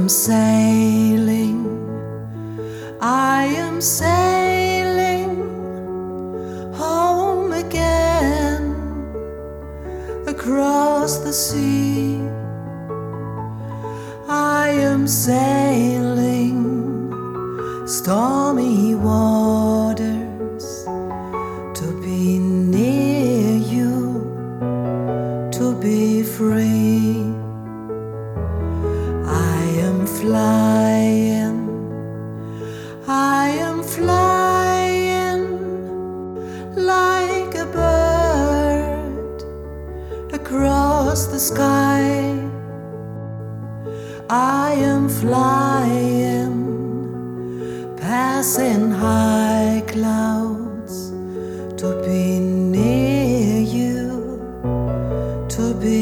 am sailing, I am sailing home again across the sea. I am sailing stormy waters to be near you, to be free. I am flying, I am flying like a bird across the sky. I am flying, passing high clouds to be near you, to be